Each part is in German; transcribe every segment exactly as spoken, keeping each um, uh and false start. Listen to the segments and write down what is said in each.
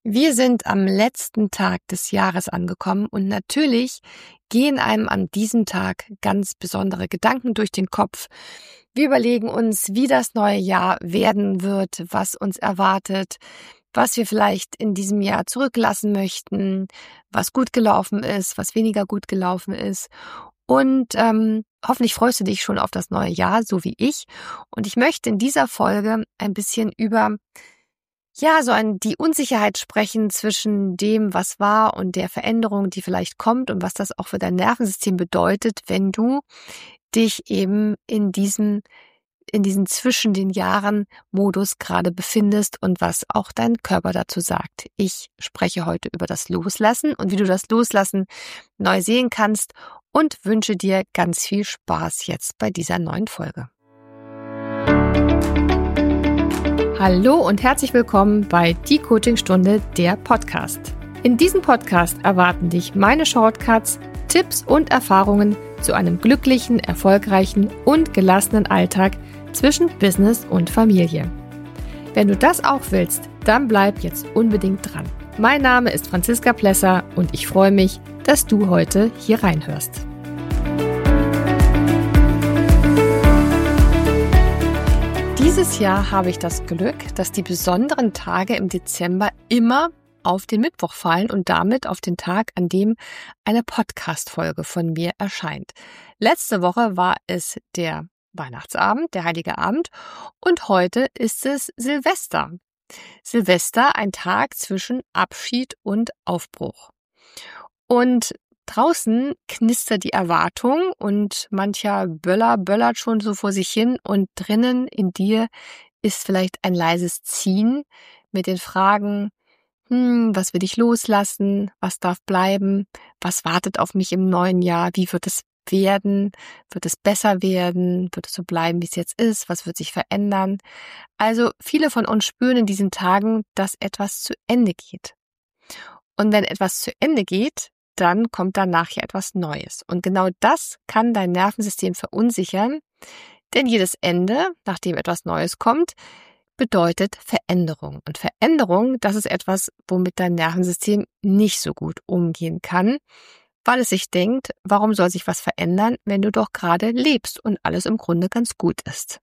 Wir sind am letzten Tag des Jahres angekommen und natürlich gehen einem an diesem Tag ganz besondere Gedanken durch den Kopf. Wir überlegen uns, wie das neue Jahr werden wird, was uns erwartet, was wir vielleicht in diesem Jahr zurücklassen möchten, was gut gelaufen ist, was weniger gut gelaufen ist. Und ähm, hoffentlich freust du dich schon auf das neue Jahr, so wie ich. Und ich möchte in dieser Folge ein bisschen über Ja, so an die Unsicherheit sprechen zwischen dem, was war und der Veränderung, die vielleicht kommt und was das auch für dein Nervensystem bedeutet, wenn du dich eben in diesem, in diesen zwischen den Jahren Modus gerade befindest und was auch dein Körper dazu sagt. Ich spreche heute über das Loslassen und wie du das Loslassen neu sehen kannst und wünsche dir ganz viel Spaß jetzt bei dieser neuen Folge. Hallo und herzlich willkommen bei Die Coachingstunde, der Podcast. In diesem Podcast erwarten dich meine Shortcuts, Tipps und Erfahrungen zu einem glücklichen, erfolgreichen und gelassenen Alltag zwischen Business und Familie. Wenn du das auch willst, dann bleib jetzt unbedingt dran. Mein Name ist Franziska Plesser und ich freue mich, dass du heute hier reinhörst. Dieses Jahr habe ich das Glück, dass die besonderen Tage im Dezember immer auf den Mittwoch fallen und damit auf den Tag, an dem eine Podcast-Folge von mir erscheint. Letzte Woche war es der Weihnachtsabend, der Heilige Abend, und heute ist es Silvester. Silvester, ein Tag zwischen Abschied und Aufbruch. Und draußen knistert die Erwartung und mancher Böller böllert schon so vor sich hin und drinnen in dir ist vielleicht ein leises Ziehen mit den Fragen, hm, was will ich loslassen, was darf bleiben, was wartet auf mich im neuen Jahr, wie wird es werden, wird es besser werden, wird es so bleiben, wie es jetzt ist, was wird sich verändern. Also viele von uns spüren in diesen Tagen, dass etwas zu Ende geht. Und wenn etwas zu Ende geht, dann kommt danach ja etwas Neues. Und genau das kann dein Nervensystem verunsichern, denn jedes Ende, nachdem etwas Neues kommt, bedeutet Veränderung. Und Veränderung, das ist etwas, womit dein Nervensystem nicht so gut umgehen kann, weil es sich denkt, warum soll sich was verändern, wenn du doch gerade lebst und alles im Grunde ganz gut ist.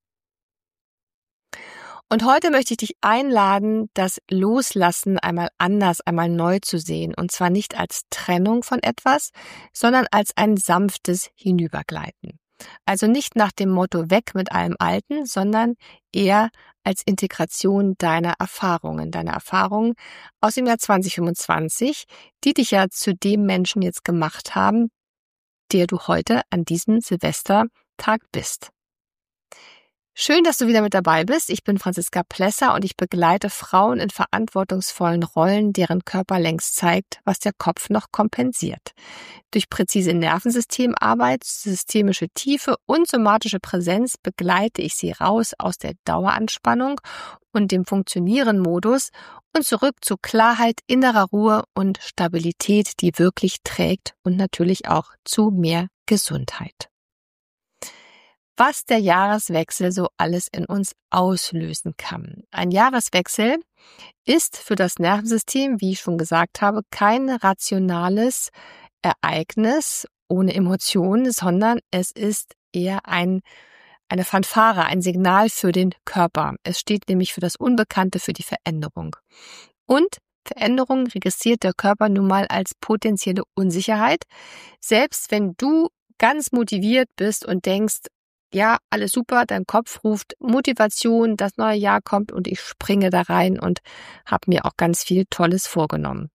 Und heute möchte ich dich einladen, das Loslassen einmal anders, einmal neu zu sehen. Und zwar nicht als Trennung von etwas, sondern als ein sanftes Hinübergleiten. Also nicht nach dem Motto weg mit allem Alten, sondern eher als Integration deiner Erfahrungen. Deiner Erfahrungen aus dem Jahr zwanzig fünfundzwanzig, die dich ja zu dem Menschen jetzt gemacht haben, der du heute an diesem Silvestertag bist. Schön, dass du wieder mit dabei bist. Ich bin Franziska Plesser und ich begleite Frauen in verantwortungsvollen Rollen, deren Körper längst zeigt, was der Kopf noch kompensiert. Durch präzise Nervensystemarbeit, systemische Tiefe und somatische Präsenz begleite ich sie raus aus der Daueranspannung und dem Funktionieren-Modus und zurück zu Klarheit, innerer Ruhe und Stabilität, die wirklich trägt und natürlich auch zu mehr Gesundheit. Was der Jahreswechsel so alles in uns auslösen kann. Ein Jahreswechsel ist für das Nervensystem, wie ich schon gesagt habe, kein rationales Ereignis ohne Emotionen, sondern es ist eher ein, eine Fanfare, ein Signal für den Körper. Es steht nämlich für das Unbekannte, für die Veränderung. Und Veränderung registriert der Körper nun mal als potenzielle Unsicherheit. Selbst wenn du ganz motiviert bist und denkst, ja, alles super, dein Kopf ruft Motivation, das neue Jahr kommt und ich springe da rein und habe mir auch ganz viel Tolles vorgenommen.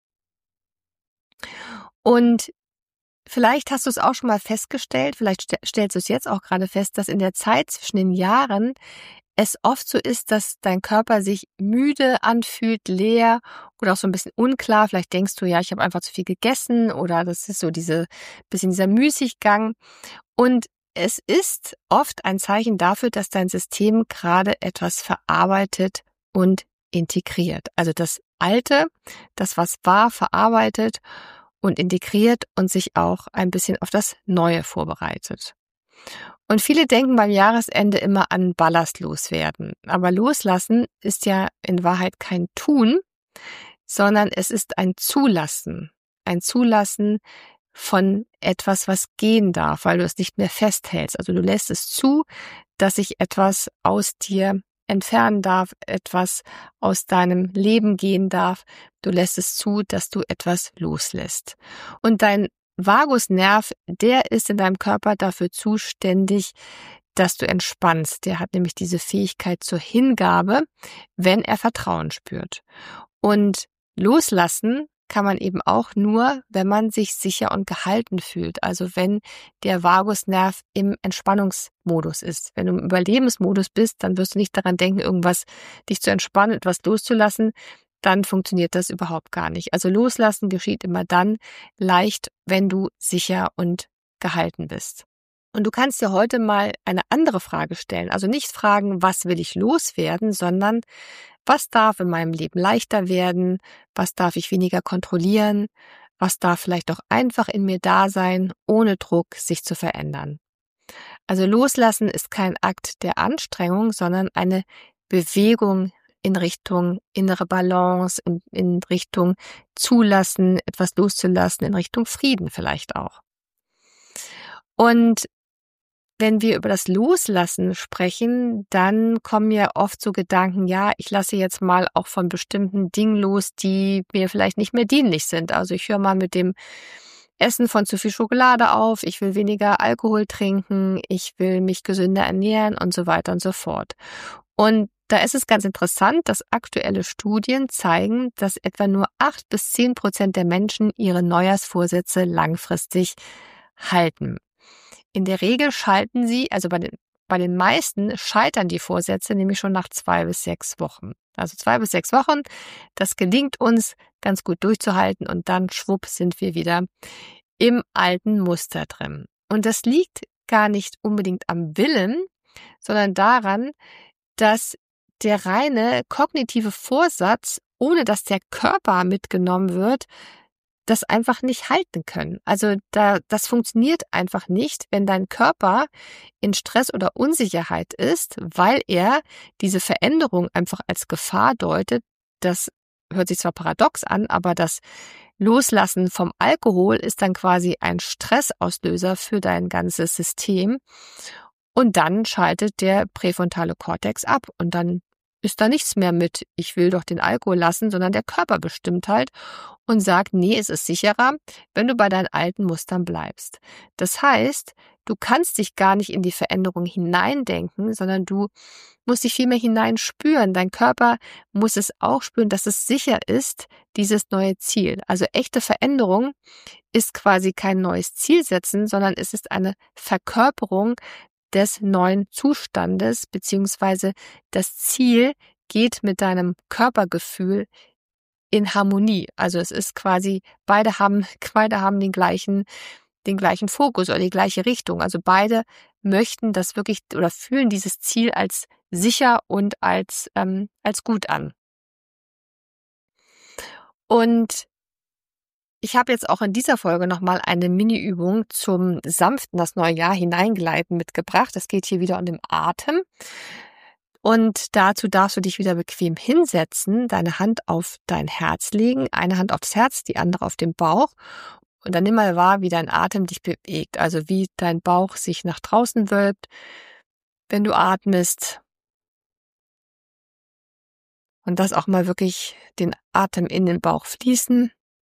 Und vielleicht hast du es auch schon mal festgestellt, vielleicht stellst du es jetzt auch gerade fest, dass in der Zeit zwischen den Jahren es oft so ist, dass dein Körper sich müde anfühlt, leer oder auch so ein bisschen unklar. Vielleicht denkst du, ja, ich habe einfach zu viel gegessen oder das ist so diese bisschen dieser Müßiggang. Und es ist oft ein Zeichen dafür, dass dein System gerade etwas verarbeitet und integriert. Also das Alte, das was war, verarbeitet und integriert und sich auch ein bisschen auf das Neue vorbereitet. Und viele denken beim Jahresende immer an Ballast loswerden. Aber loslassen ist ja in Wahrheit kein Tun, sondern es ist ein Zulassen, ein Zulassen von etwas, was gehen darf, weil du es nicht mehr festhältst. Also du lässt es zu, dass sich etwas aus dir entfernen darf, etwas aus deinem Leben gehen darf. Du lässt es zu, dass du etwas loslässt. Und dein Vagusnerv, der ist in deinem Körper dafür zuständig, dass du entspannst. Der hat nämlich diese Fähigkeit zur Hingabe, wenn er Vertrauen spürt. Und loslassen kann man eben auch nur, wenn man sich sicher und gehalten fühlt. Also wenn der Vagusnerv im Entspannungsmodus ist. Wenn du im Überlebensmodus bist, dann wirst du nicht daran denken, irgendwas dich zu entspannen, etwas loszulassen. Dann funktioniert das überhaupt gar nicht. Also loslassen geschieht immer dann leicht, wenn du sicher und gehalten bist. Und du kannst dir heute mal eine andere Frage stellen. Also nicht fragen, was will ich loswerden, sondern was darf in meinem Leben leichter werden? Was darf ich weniger kontrollieren? Was darf vielleicht auch einfach in mir da sein, ohne Druck sich zu verändern? Also loslassen ist kein Akt der Anstrengung, sondern eine Bewegung in Richtung innere Balance, in, in Richtung Zulassen, etwas loszulassen, in Richtung Frieden vielleicht auch. Und wenn wir über das Loslassen sprechen, dann kommen ja oft so Gedanken, ja, ich lasse jetzt mal auch von bestimmten Dingen los, die mir vielleicht nicht mehr dienlich sind. Also ich höre mal mit dem Essen von zu viel Schokolade auf, ich will weniger Alkohol trinken, ich will mich gesünder ernähren und so weiter und so fort. Und da ist es ganz interessant, dass aktuelle Studien zeigen, dass etwa nur acht bis zehn Prozent der Menschen ihre Neujahrsvorsätze langfristig halten. In der Regel schalten sie, also bei den, bei den meisten scheitern die Vorsätze nämlich schon nach zwei bis sechs Wochen. Also zwei bis sechs Wochen, das gelingt uns ganz gut durchzuhalten und dann schwupp sind wir wieder im alten Muster drin. Und das liegt gar nicht unbedingt am Willen, sondern daran, dass der reine kognitive Vorsatz, ohne dass der Körper mitgenommen wird, das einfach nicht halten können. Also da, das funktioniert einfach nicht, wenn dein Körper in Stress oder Unsicherheit ist, weil er diese Veränderung einfach als Gefahr deutet. Das hört sich zwar paradox an, aber das Loslassen vom Alkohol ist dann quasi ein Stressauslöser für dein ganzes System. Und dann schaltet der präfrontale Kortex ab und dann ist da nichts mehr mit, ich will doch den Alkohol lassen, sondern der Körper bestimmt halt und sagt, nee, es ist sicherer, wenn du bei deinen alten Mustern bleibst. Das heißt, du kannst dich gar nicht in die Veränderung hineindenken, sondern du musst dich vielmehr hineinspüren. Dein Körper muss es auch spüren, dass es sicher ist, dieses neue Ziel. Also echte Veränderung ist quasi kein neues Ziel setzen, sondern es ist eine Verkörperung des neuen Zustandes, beziehungsweise das Ziel geht mit deinem Körpergefühl in Harmonie. Also es ist quasi, beide haben, beide haben den gleichen, den gleichen Fokus oder die gleiche Richtung. Also beide möchten das wirklich oder fühlen dieses Ziel als sicher und als, ähm, als gut an. Und ich habe jetzt auch in dieser Folge nochmal eine Mini-Übung zum sanften das neue Jahr hineingleiten mitgebracht. Es geht hier wieder um den Atem. Und dazu darfst du dich wieder bequem hinsetzen, deine Hand auf dein Herz legen, eine Hand aufs Herz, die andere auf den Bauch. Und dann nimm mal wahr, wie dein Atem dich bewegt, also wie dein Bauch sich nach draußen wölbt, wenn du atmest. Und das auch mal wirklich den Atem in den Bauch fließen.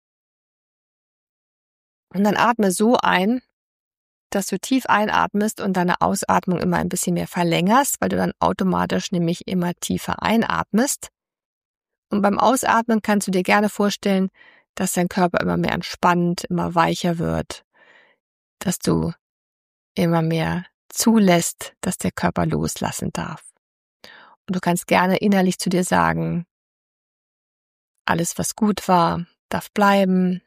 Und dann atme so ein, dass du tief einatmest und deine Ausatmung immer ein bisschen mehr verlängerst, weil du dann automatisch nämlich immer tiefer einatmest. Und beim Ausatmen kannst du dir gerne vorstellen, dass dein Körper immer mehr entspannt, immer weicher wird, dass du immer mehr zulässt, dass der Körper loslassen darf. Und du kannst gerne innerlich zu dir sagen, alles, was gut war, darf bleiben.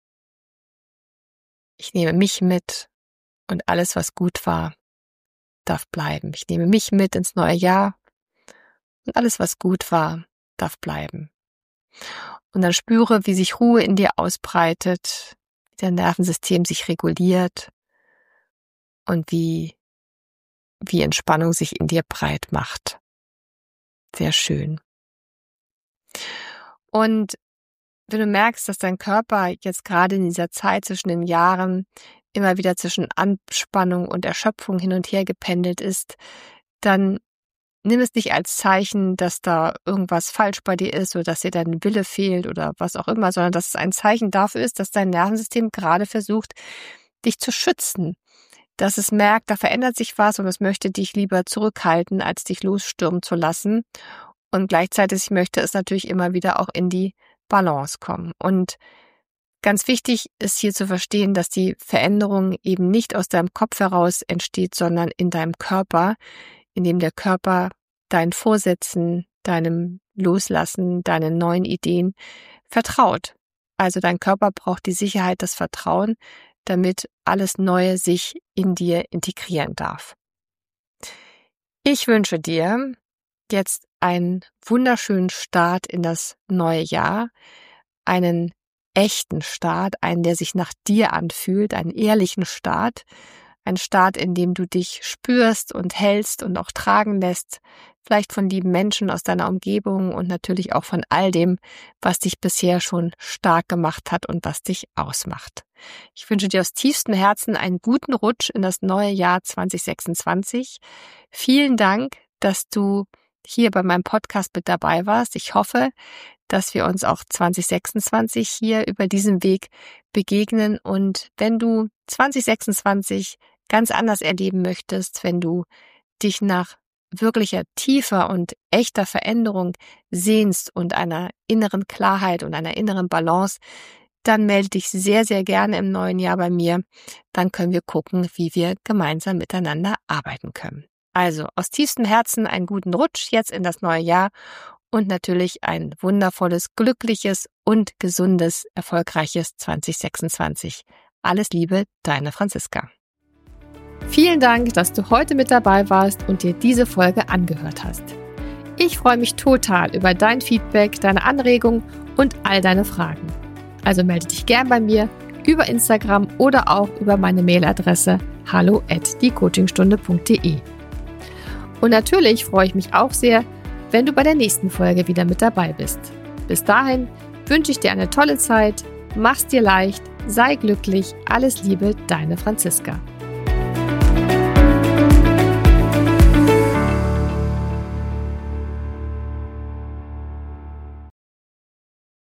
Ich nehme mich mit und alles, was gut war, darf bleiben. Ich nehme mich mit ins neue Jahr und alles, was gut war, darf bleiben. Und dann spüre, wie sich Ruhe in dir ausbreitet, wie dein Nervensystem sich reguliert und wie, wie Entspannung sich in dir breit macht. Sehr schön. Und wenn du merkst, dass dein Körper jetzt gerade in dieser Zeit zwischen den Jahren immer wieder zwischen Anspannung und Erschöpfung hin und her gependelt ist, dann nimm es nicht als Zeichen, dass da irgendwas falsch bei dir ist oder dass dir dein Wille fehlt oder was auch immer, sondern dass es ein Zeichen dafür ist, dass dein Nervensystem gerade versucht, dich zu schützen. Dass es merkt, da verändert sich was und es möchte dich lieber zurückhalten, als dich losstürmen zu lassen. Und gleichzeitig möchte es natürlich immer wieder auch in die Balance kommen. Und ganz wichtig ist hier zu verstehen, dass die Veränderung eben nicht aus deinem Kopf heraus entsteht, sondern in deinem Körper, in dem der Körper deinen Vorsätzen, deinem Loslassen, deinen neuen Ideen vertraut. Also dein Körper braucht die Sicherheit, das Vertrauen, damit alles Neue sich in dir integrieren darf. Ich wünsche dir jetzt einen wunderschönen Start in das neue Jahr, einen echten Start, einen, der sich nach dir anfühlt, einen ehrlichen Start, ein Start, in dem du dich spürst und hältst und auch tragen lässt, vielleicht von lieben Menschen aus deiner Umgebung und natürlich auch von all dem, was dich bisher schon stark gemacht hat und was dich ausmacht. Ich wünsche dir aus tiefstem Herzen einen guten Rutsch in das neue Jahr zwanzig sechsundzwanzig. Vielen Dank, dass du hier bei meinem Podcast mit dabei warst. Ich hoffe, dass wir uns auch zwanzig sechsundzwanzig hier über diesen Weg begegnen. Und wenn du zwanzig sechsundzwanzig ganz anders erleben möchtest, wenn du dich nach wirklicher tiefer und echter Veränderung sehnst und einer inneren Klarheit und einer inneren Balance, dann melde dich sehr, sehr gerne im neuen Jahr bei mir. Dann können wir gucken, wie wir gemeinsam miteinander arbeiten können. Also aus tiefstem Herzen einen guten Rutsch jetzt in das neue Jahr und natürlich ein wundervolles, glückliches und gesundes, erfolgreiches zwanzig sechsundzwanzig. Alles Liebe, deine Franziska. Vielen Dank, dass du heute mit dabei warst und dir diese Folge angehört hast. Ich freue mich total über dein Feedback, deine Anregungen und all deine Fragen. Also melde dich gern bei mir über Instagram oder auch über meine Mailadresse hallo at die coachingstunde punkt de. Und natürlich freue ich mich auch sehr, wenn du bei der nächsten Folge wieder mit dabei bist. Bis dahin wünsche ich dir eine tolle Zeit, mach's dir leicht, sei glücklich, alles Liebe, deine Franziska.